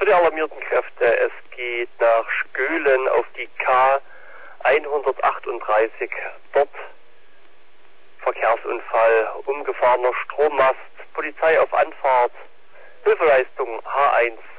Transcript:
die alarmierten Kräfte, es geht nach Schkölen auf die K 138. Dort Verkehrsunfall, umgefahrener Strommast, Polizei auf Anfahrt, Hilfeleistung H1